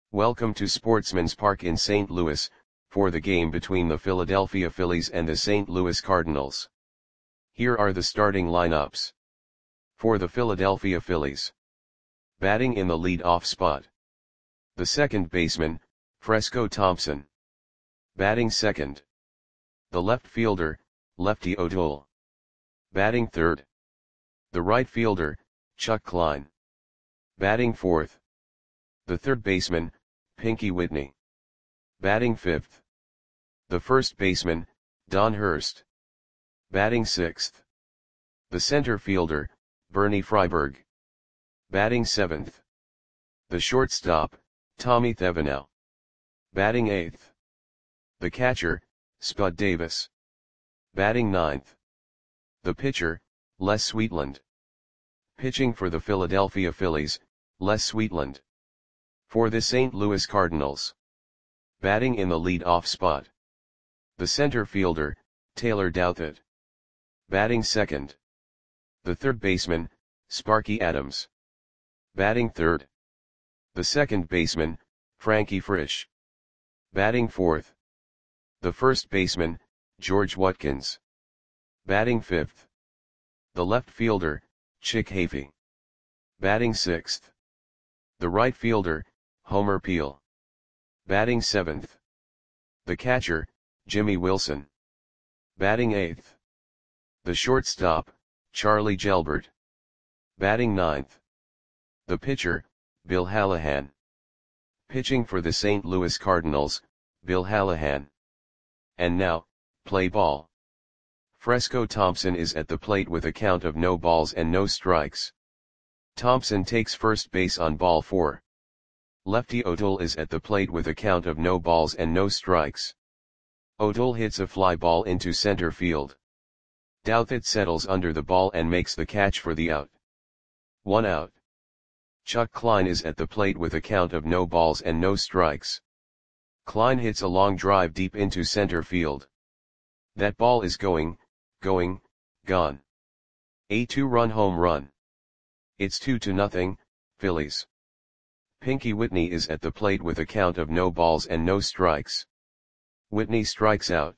Welcome to Sportsman's Park in St. Louis, for the game between the Philadelphia Phillies and the St. Louis Cardinals. Here are the starting lineups. For the Philadelphia Phillies. Batting in the lead-off spot. The second baseman, Fresco Thompson. Batting second. The left fielder, Lefty O'Toole. Batting third. The right fielder, Chuck Klein. Batting fourth. The third baseman, Pinky Whitney. Batting fifth. The first baseman, Don Hurst. Batting sixth. The center fielder, Bernie Freiberg. Batting seventh. The shortstop, Tommy Thevenot. Batting eighth. The catcher, Spud Davis. Batting ninth. The pitcher, Les Sweetland. Pitching for the Philadelphia Phillies, Les Sweetland. For the St. Louis Cardinals. Batting in the lead-off spot. The center fielder, Taylor Douthit. Batting second. The third baseman, Sparky Adams. Batting third. The second baseman, Frankie Frisch. Batting fourth. The first baseman, George Watkins. Batting fifth. The left fielder, Chick Hafey. Batting sixth. The right fielder, Homer Peel. Batting seventh. The catcher, Jimmy Wilson. Batting eighth. The shortstop, Charlie Gelbert. Batting ninth. The pitcher, Bill Hallahan. Pitching for the St. Louis Cardinals, Bill Hallahan. And now, play ball. Fresco Thompson is at the plate with a count of no balls and no strikes. Thompson takes first base on ball 4. Lefty O'Toole is at the plate with a count of no balls and no strikes. O'Toole hits a fly ball into center field. Douthit settles under the ball and makes the catch for the out. 1 out. Chuck Klein is at the plate with a count of no balls and no strikes. Klein hits a long drive deep into center field. That ball is gone. A 2-run home run. It's 2-0, Phillies. Pinky Whitney is at the plate with a count of no balls and no strikes. Whitney strikes out.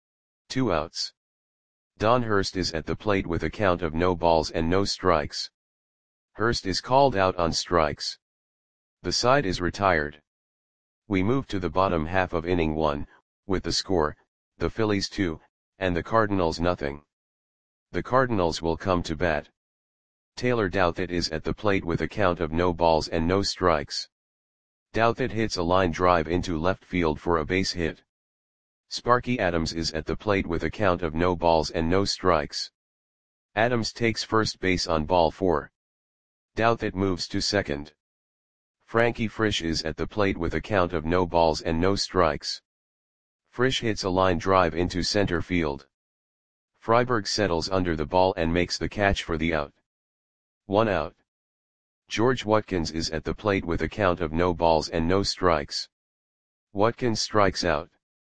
2 outs. Don Hurst is at the plate with a count of no balls and no strikes. Hurst is called out on strikes. The side is retired. We move to the bottom half of inning 1, with the score, the Phillies 2, and the Cardinals nothing. The Cardinals will come to bat. Taylor Douthit is at the plate with a count of no balls and no strikes. Douthit hits a line drive into left field for a base hit. Sparky Adams is at the plate with a count of no balls and no strikes. Adams takes first base on ball 4. Douthit moves to second. Frankie Frisch is at the plate with a count of no balls and no strikes. Frisch hits a line drive into center field. Freiberg settles under the ball and makes the catch for the out. 1 out. George Watkins is at the plate with a count of no balls and no strikes. Watkins strikes out.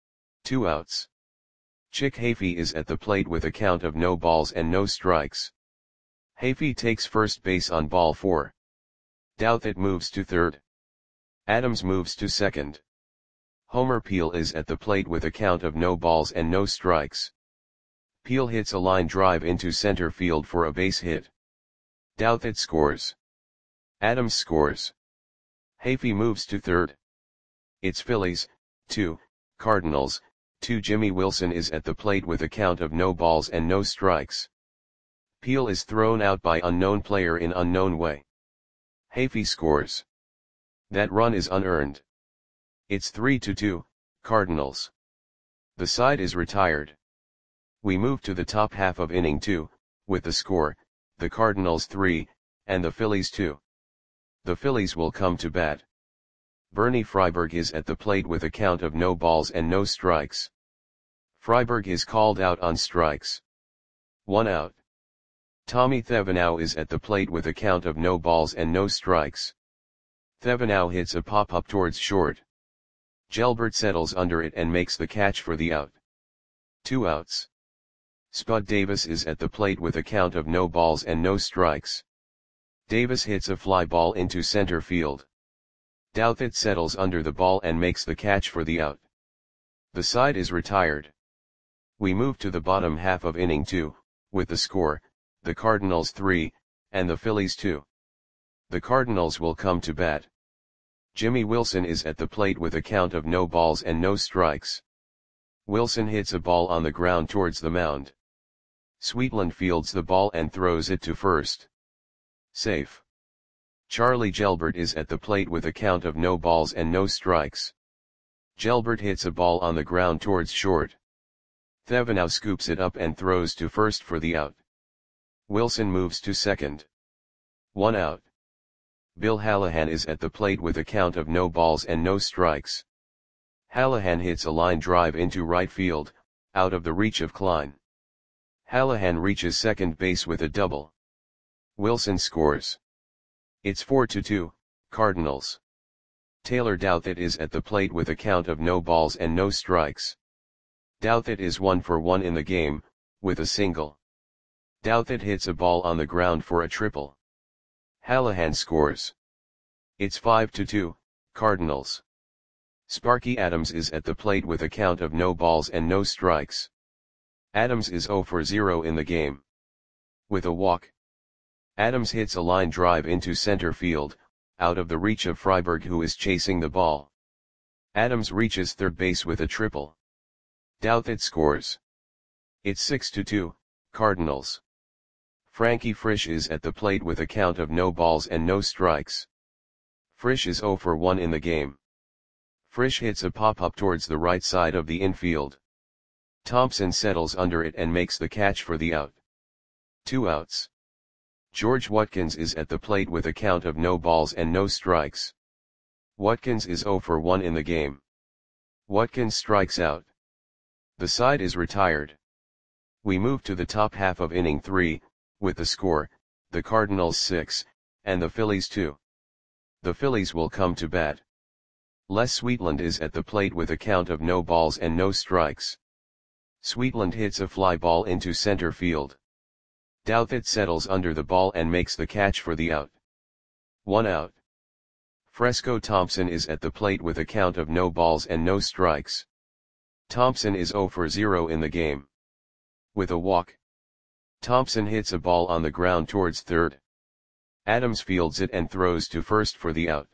2 outs. Chick Hafey is at the plate with a count of no balls and no strikes. Hafey takes first base on ball 4. Douthit moves to third. Adams moves to second. Homer Peel is at the plate with a count of no balls and no strikes. Peel hits a line drive into center field for a base hit. Douthit scores. Adams scores. Hafey moves to third. It's Phillies, 2, Cardinals, 2. Jimmy Wilson is at the plate with a count of no balls and no strikes. Peel is thrown out by unknown player in unknown way. Hafey scores. That run is unearned. It's 3-2, Cardinals. The side is retired. We move to the top half of inning 2, with the score, the Cardinals 3, and the Phillies 2. The Phillies will come to bat. Bernie Freiberg is at the plate with a count of no balls and no strikes. Freiberg is called out on strikes. 1 out. Tommy Thevenot is at the plate with a count of no balls and no strikes. Thevenot hits a pop-up towards short. Gelbert settles under it and makes the catch for the out. 2 outs. Spud Davis is at the plate with a count of no balls and no strikes. Davis hits a fly ball into center field. Douthit settles under the ball and makes the catch for the out. The side is retired. We move to the bottom half of inning 2, with the score, the Cardinals 3, and the Phillies 2. The Cardinals will come to bat. Jimmy Wilson is at the plate with a count of no balls and no strikes. Wilson hits a ball on the ground towards the mound. Sweetland fields the ball and throws it to first. Safe. Charlie Gelbert is at the plate with a count of no balls and no strikes. Gelbert hits a ball on the ground towards short. Thevenot scoops it up and throws to first for the out. Wilson moves to second. 1 out. Bill Hallahan is at the plate with a count of no balls and no strikes. Hallahan hits a line drive into right field, out of the reach of Klein. Hallahan reaches second base with a double. Wilson scores. It's 4-2, Cardinals. Taylor Douthit is at the plate with a count of no balls and no strikes. Douthit is 1 for 1 in the game, with a single. Douthit hits a ball on the ground for a triple. Hallahan scores. It's 5-2, Cardinals. Sparky Adams is at the plate with a count of no balls and no strikes. Adams is 0 for 0 in the game. With a walk. Adams hits a line drive into center field, out of the reach of Freiberg, who is chasing the ball. Adams reaches third base with a triple. Douthit scores. It's 6-2, Cardinals. Frankie Frisch is at the plate with a count of no balls and no strikes. Frisch is 0 for 1 in the game. Frisch hits a pop-up towards the right side of the infield. Thompson settles under it and makes the catch for the out. 2 outs. George Watkins is at the plate with a count of no balls and no strikes. Watkins is 0 for 1 in the game. Watkins strikes out. The side is retired. We move to the top half of inning 3, with the score, the Cardinals 6, and the Phillies 2. The Phillies will come to bat. Les Sweetland is at the plate with a count of no balls and no strikes. Sweetland hits a fly ball into center field. Douthit settles under the ball and makes the catch for the out. 1 out. Fresco Thompson is at the plate with a count of no balls and no strikes. Thompson is 0 for 0 in the game. With a walk. Thompson hits a ball on the ground towards third. Adams fields it and throws to first for the out.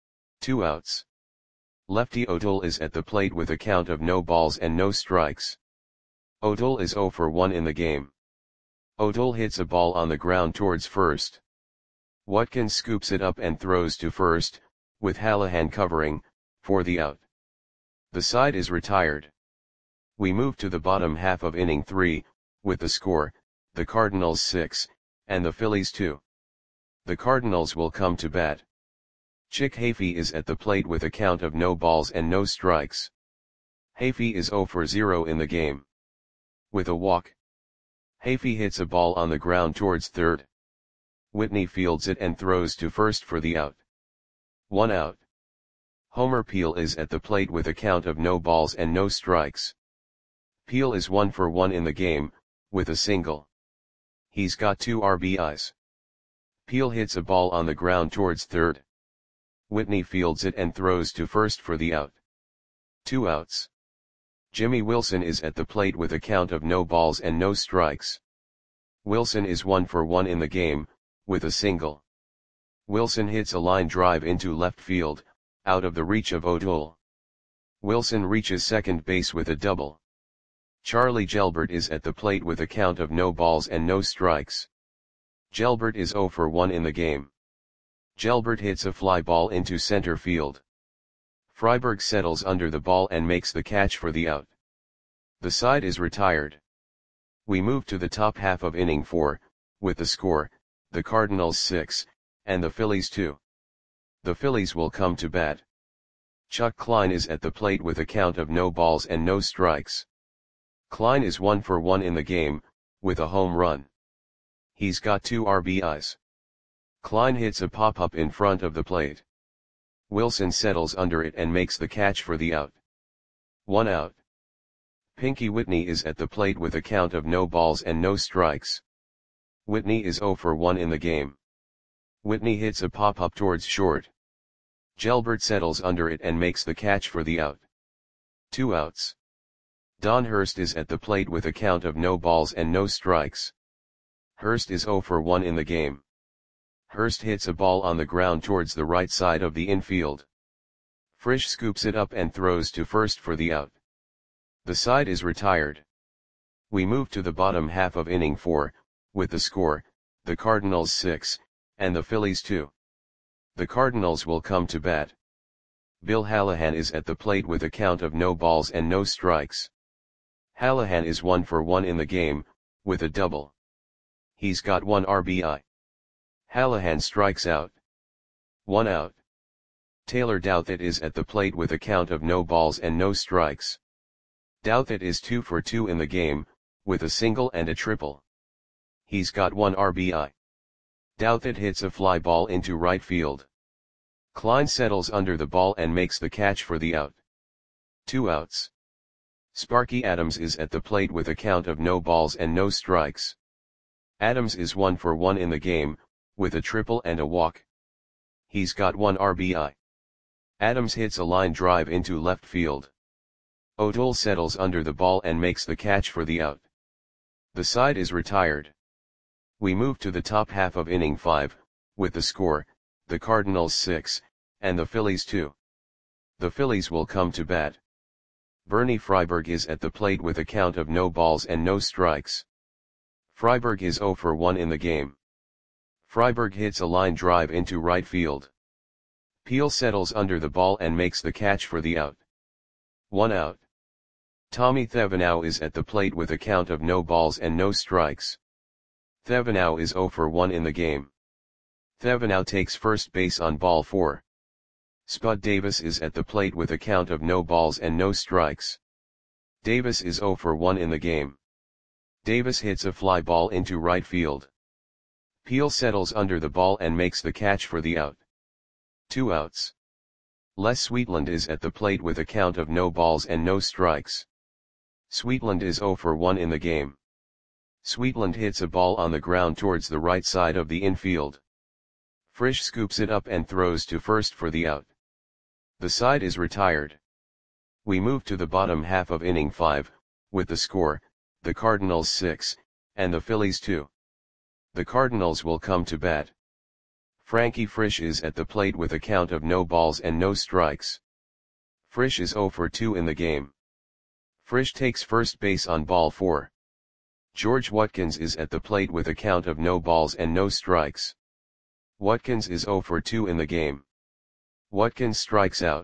2 outs. Lefty O'Toole is at the plate with a count of no balls and no strikes. O'Toole is 0 for 1 in the game. O'Toole hits a ball on the ground towards first. Watkins scoops it up and throws to first, with Hallahan covering, for the out. The side is retired. We move to the bottom half of inning 3, with the score, the Cardinals 6, and the Phillies 2. The Cardinals will come to bat. Chick Hafey is at the plate with a count of no balls and no strikes. Hafey is 0 for 0 in the game. With a walk. Hafey hits a ball on the ground towards third. Whitney fields it and throws to first for the out. 1 out. Homer Peel is at the plate with a count of no balls and no strikes. Peel is 1 for 1 in the game, with a single. He's got 2 RBIs. Peel hits a ball on the ground towards third. Whitney fields it and throws to first for the out. 2 outs. Jimmy Wilson is at the plate with a count of no balls and no strikes. Wilson is 1 for 1 in the game, with a single. Wilson hits a line drive into left field, out of the reach of O'Toole. Wilson reaches second base with a double. Charlie Gelbert is at the plate with a count of no balls and no strikes. Gelbert is 0 for 1 in the game. Gelbert hits a fly ball into center field. Freiberg settles under the ball and makes the catch for the out. The side is retired. We move to the top half of inning 4, with the score, the Cardinals 6, and the Phillies 2. The Phillies will come to bat. Chuck Klein is at the plate with a count of no balls and no strikes. Klein is 1 for 1 in the game, with a home run. He's got 2 RBIs. Klein hits a pop-up in front of the plate. Wilson settles under it and makes the catch for the out. 1 out. Pinky Whitney is at the plate with a count of no balls and no strikes. Whitney is 0 for 1 in the game. Whitney hits a pop-up towards short. Gelbert settles under it and makes the catch for the out. 2 outs. Don Hurst is at the plate with a count of no balls and no strikes. Hurst is 0 for 1 in the game. Hurst hits a ball on the ground towards the right side of the infield. Frisch scoops it up and throws to first for the out. The side is retired. We move to the bottom half of inning 4, with the score, the Cardinals 6, and the Phillies 2. The Cardinals will come to bat. Bill Hallahan is at the plate with a count of no balls and no strikes. Hallahan is 1 for 1 in the game, with a double. He's got 1 RBI. Hallahan strikes out. 1 out. Taylor Douthit is at the plate with a count of no balls and no strikes. Douthit is 2 for 2 in the game, with a single and a triple. He's got 1 RBI. Douthit hits a fly ball into right field. Klein settles under the ball and makes the catch for the out. 2 outs. Sparky Adams is at the plate with a count of no balls and no strikes. Adams is 1 for 1 in the game, with a triple and a walk. He's got 1 RBI. Adams hits a line drive into left field. O'Toole settles under the ball and makes the catch for the out. The side is retired. We move to the top half of inning 5, with the score, the Cardinals 6, and the Phillies 2. The Phillies will come to bat. Bernie Freiberg is at the plate with a count of no balls and no strikes. Freiberg is 0 for 1 in the game. Freiberg hits a line drive into right field. Peel settles under the ball and makes the catch for the out. 1 out. Tommy Thevenot is at the plate with a count of no balls and no strikes. Thevenot is 0 for 1 in the game. Thevenot takes first base on ball 4. Spud Davis is at the plate with a count of no balls and no strikes. Davis is 0 for 1 in the game. Davis hits a fly ball into right field. Peel settles under the ball and makes the catch for the out. 2 outs. Les Sweetland is at the plate with a count of no balls and no strikes. Sweetland is 0 for 1 in the game. Sweetland hits a ball on the ground towards the right side of the infield. Frisch scoops it up and throws to first for the out. The side is retired. We move to the bottom half of inning 5, with the score, the Cardinals 6, and the Phillies 2. The Cardinals will come to bat. Frankie Frisch is at the plate with a count of no balls and no strikes. Frisch is 0 for 2 in the game. Frisch takes first base on ball 4. George Watkins is at the plate with a count of no balls and no strikes. Watkins is 0 for 2 in the game. Watkins strikes out.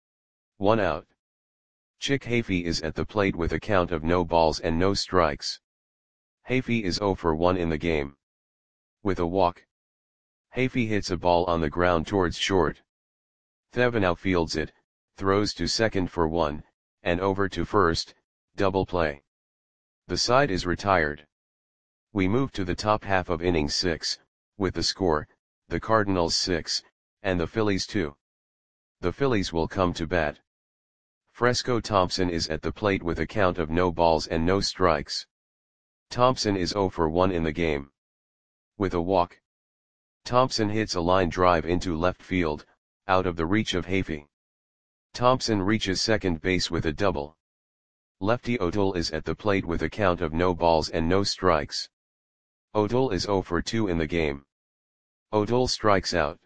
1 out. Chick Hafey is at the plate with a count of no balls and no strikes. Hafey is 0 for 1 in the game. With a walk. Hafey hits a ball on the ground towards short. Thevenot fields it, throws to second for 1, and over to first, double play. The side is retired. We move to the top half of inning 6, with the score, the Cardinals 6, and the Phillies 2. The Phillies will come to bat. Fresco Thompson is at the plate with a count of no balls and no strikes. Thompson is 0 for 1 in the game. With a walk. Thompson hits a line drive into left field, out of the reach of Hafey. Thompson reaches second base with a double. Lefty O'Toole is at the plate with a count of no balls and no strikes. O'Toole is 0 for 2 in the game. O'Toole strikes out.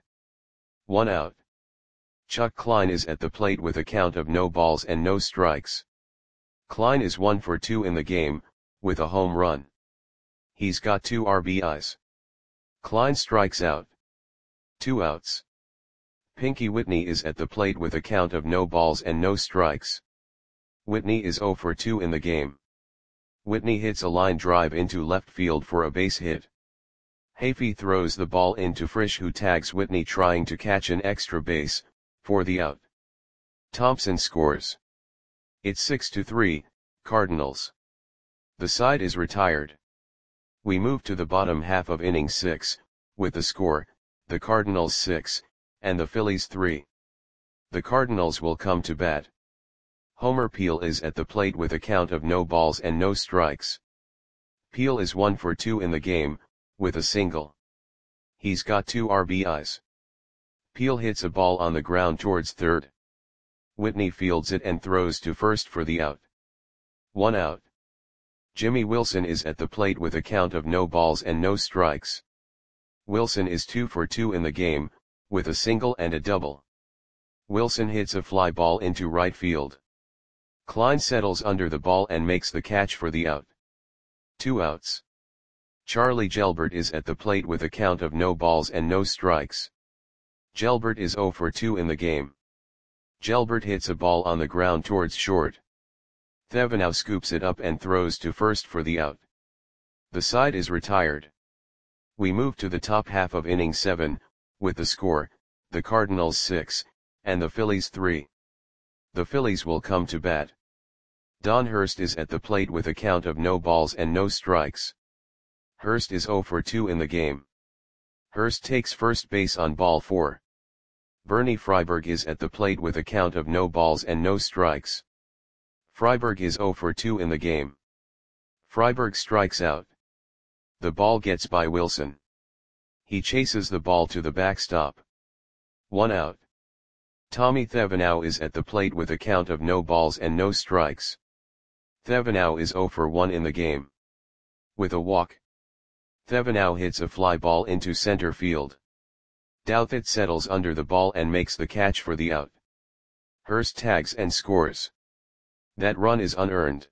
1 out. Chuck Klein is at the plate with a count of no balls and no strikes. Klein is 1 for 2 in the game, with a home run. He's got 2 RBIs. Klein strikes out. 2 outs. Pinky Whitney is at the plate with a count of no balls and no strikes. Whitney is 0 for 2 in the game. Whitney hits a line drive into left field for a base hit. Hafey throws the ball into Frisch, who tags Whitney trying to catch an extra base, for the out. Thompson scores. It's 6-3, Cardinals. The side is retired. We move to the bottom half of inning 6, with the score, the Cardinals 6, and the Phillies 3. The Cardinals will come to bat. Homer Peel is at the plate with a count of no balls and no strikes. Peel is 1 for 2 in the game, with a single. He's got 2 RBIs. Peel hits a ball on the ground towards third. Whitney fields it and throws to first for the out. 1 out. Jimmy Wilson is at the plate with a count of no balls and no strikes. Wilson is 2 for 2 in the game, with a single and a double. Wilson hits a fly ball into right field. Klein settles under the ball and makes the catch for the out. 2 outs. Charlie Gelbert is at the plate with a count of no balls and no strikes. Gelbert is 0 for 2 in the game. Gelbert hits a ball on the ground towards short. Thevenot scoops it up and throws to first for the out. The side is retired. We move to the top half of inning 7, with the score, the Cardinals 6, and the Phillies 3. The Phillies will come to bat. Don Hurst is at the plate with a count of no balls and no strikes. Hurst is 0 for 2 in the game. Hurst takes first base on ball 4. Bernie Freiberg is at the plate with a count of no balls and no strikes. Freiberg is 0 for 2 in the game. Freiberg strikes out. The ball gets by Wilson. He chases the ball to the backstop. 1 out. Tommy Thevenot is at the plate with a count of no balls and no strikes. Thevenot is 0 for 1 in the game. With a walk. Thevenot hits a fly ball into center field. Douthit settles under the ball and makes the catch for the out. Hurst tags and scores. That run is unearned.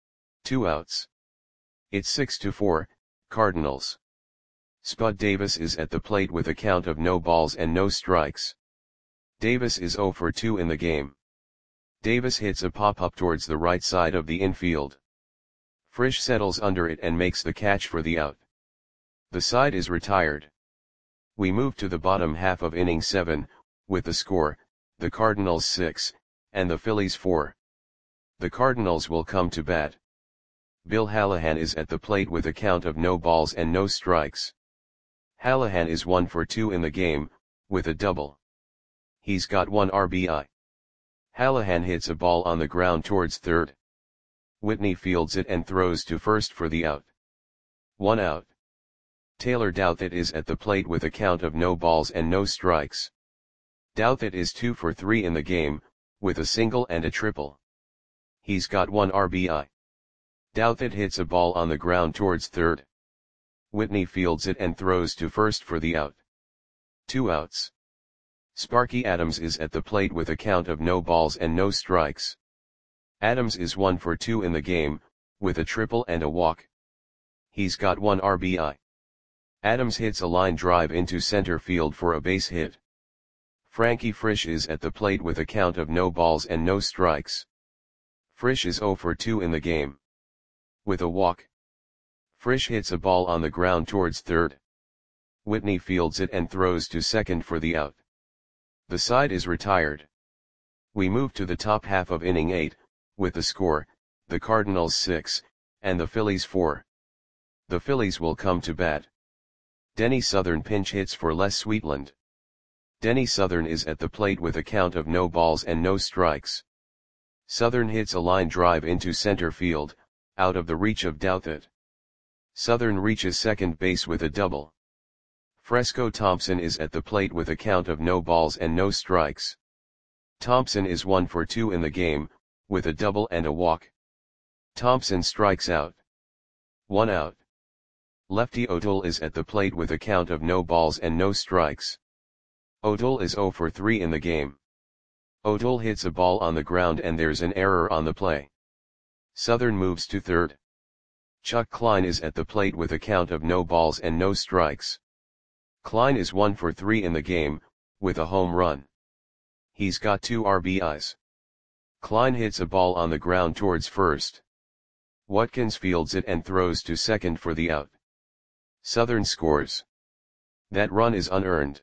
2 outs. It's 6-4, Cardinals. Spud Davis is at the plate with a count of no balls and no strikes. Davis is 0 for 2 in the game. Davis hits a pop-up towards the right side of the infield. Frisch settles under it and makes the catch for the out. The side is retired. We move to the bottom half of inning 7, with the score, the Cardinals 6, and the Phillies 4. The Cardinals will come to bat. Bill Hallahan is at the plate with a count of no balls and no strikes. Hallahan is 1 for 2 in the game, with a double. He's got 1 RBI. Hallahan hits a ball on the ground towards third. Whitney fields it and throws to first for the out. 1 out. Taylor Douthit is at the plate with a count of no balls and no strikes. Douthit is 2 for 3 in the game, with a single and a triple. He's got 1 RBI. Douthit hits a ball on the ground towards third. Whitney fields it and throws to first for the out. 2 outs. Sparky Adams is at the plate with a count of no balls and no strikes. Adams is 1 for 2 in the game, with a triple and a walk. He's got 1 RBI. Adams hits a line drive into center field for a base hit. Frankie Frisch is at the plate with a count of no balls and no strikes. Frisch is 0 for 2 in the game. With a walk. Frisch hits a ball on the ground towards third. Whitney fields it and throws to second for the out. The side is retired. We move to the top half of inning 8, with the score, the Cardinals 6, and the Phillies 4. The Phillies will come to bat. Denny Southern pinch hits for Les Sweetland. Denny Southern is at the plate with a count of no balls and no strikes. Southern hits a line drive into center field, out of the reach of Douthit. Southern reaches second base with a double. Fresco Thompson is at the plate with a count of no balls and no strikes. Thompson is 1 for 2 in the game, with a double and a walk. Thompson strikes out. 1 out. Lefty O'Toole is at the plate with a count of no balls and no strikes. O'Toole is 0 for 3 in the game. O'Toole hits a ball on the ground and there's an error on the play. Southern moves to third. Chuck Klein is at the plate with a count of no balls and no strikes. Klein is 1 for 3 in the game, with a home run. He's got 2 RBIs. Klein hits a ball on the ground towards first. Watkins fields it and throws to second for the out. Southern scores. That run is unearned.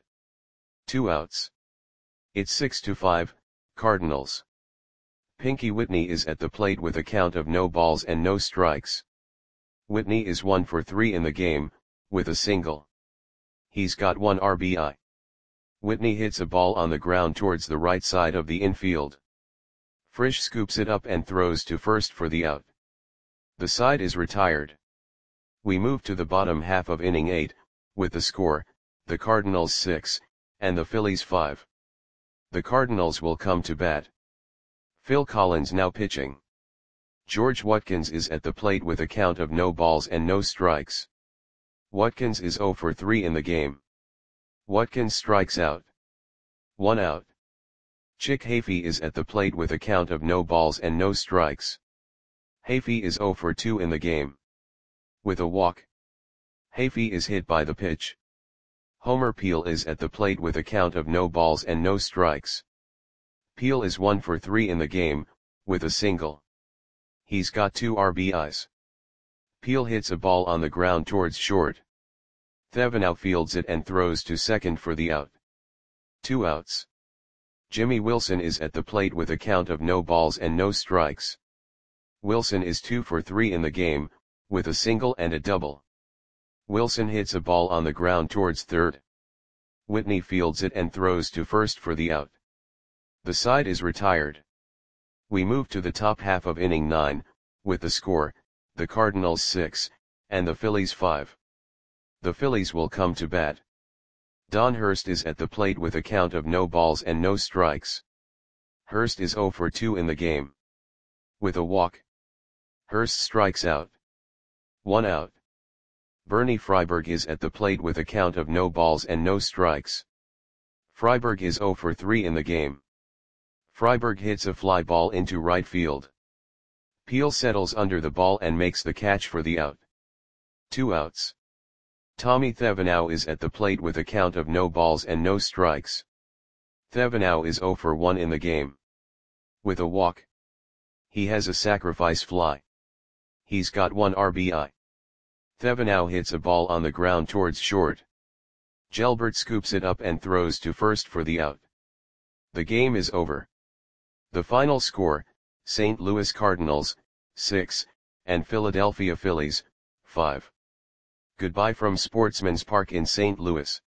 2 outs. It's 6-5, Cardinals. Pinky Whitney is at the plate with a count of no balls and no strikes. Whitney is 1 for 3 in the game, with a single. He's got 1 RBI. Whitney hits a ball on the ground towards the right side of the infield. Frisch scoops it up and throws to first for the out. The side is retired. We move to the bottom half of inning 8, with the score, the Cardinals 6, and the Phillies 5. The Cardinals will come to bat. Phil Collins now pitching. George Watkins is at the plate with a count of no balls and no strikes. Watkins is 0 for 3 in the game. Watkins strikes out. 1 out. Chick Hafey is at the plate with a count of no balls and no strikes. Hafey is 0 for 2 in the game. With a walk. Hafey is hit by the pitch. Homer Peel is at the plate with a count of no balls and no strikes. Peel is 1 for 3 in the game, with a single. He's got 2 RBIs. Peel hits a ball on the ground towards short. Thevenot fields it and throws to second for the out. 2 outs. Jimmy Wilson is at the plate with a count of no balls and no strikes. Wilson is 2 for 3 in the game, with a single and a double. Wilson hits a ball on the ground towards third. Whitney fields it and throws to first for the out. The side is retired. We move to the top half of inning 9, with the score, the Cardinals 6, and the Phillies 5. The Phillies will come to bat. Don Hurst is at the plate with a count of no balls and no strikes. Hurst is 0 for 2 in the game. With a walk. Hurst strikes out. 1 out. Bernie Freiberg is at the plate with a count of no balls and no strikes. Freiberg is 0 for 3 in the game. Freiberg hits a fly ball into right field. Peel settles under the ball and makes the catch for the out. 2 outs. Tommy Thevenot is at the plate with a count of no balls and no strikes. Thevenot is 0 for 1 in the game. With a walk. He has a sacrifice fly. He's got 1 RBI. Thevenot hits a ball on the ground towards short. Gelbert scoops it up and throws to first for the out. The game is over. The final score, St. Louis Cardinals, 6, and Philadelphia Phillies, 5. Goodbye from Sportsman's Park in St. Louis.